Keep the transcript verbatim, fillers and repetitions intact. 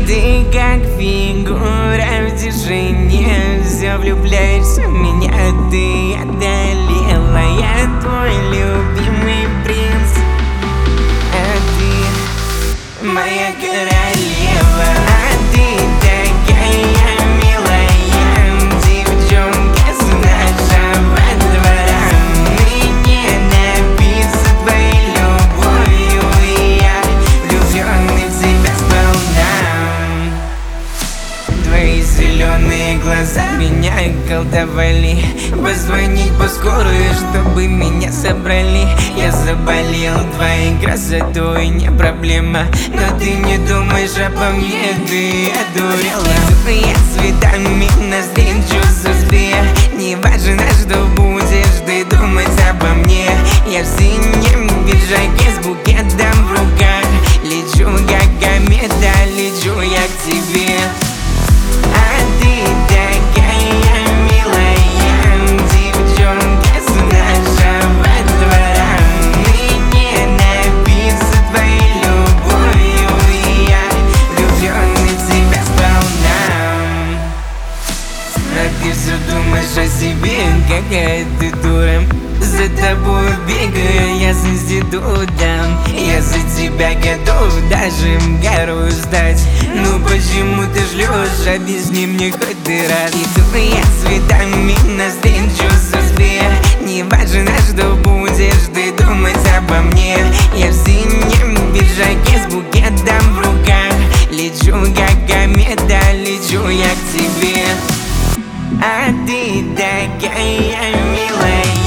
Ты как фигура в тишине, все влюбляешься в меня, ты одолела. Я твой любимый принц, а ты моя королева. А ты такая милая девчонка с нашего двора. Мне напиться твоей любовью, и я влюбленный в тебя сполна. Твои зеленые глаза меня колдовали. Позвонить по скорую, чтобы меня собрали. Я заболел твоей красотой, не проблема, но ты не думаешь обо мне, ты одурела. Я цветами на встречу судьбе. Не важно, что будешь ты думать обо мне. Я в синем пиджаке с букетом в руках. Лечу как комета, лечу я к тебе. А ты такая милая девчонка с нашего двора. Мне напиться твоей любовью, и я влюбленный в тебя сполна. А ты все думаешь о себе, какая ты дура. За тобой бегаю я с института. Я за тебя готов даже гору сдать. Ну почему ты жлешь, объясни мне, хоть ты рад. Иду я цветами навстречу судьбе. Не важно, что будешь ты думать обо мне. Я в синем пиджаке с букетом в руках. Лечу как комета, лечу я к тебе. А ты такая милая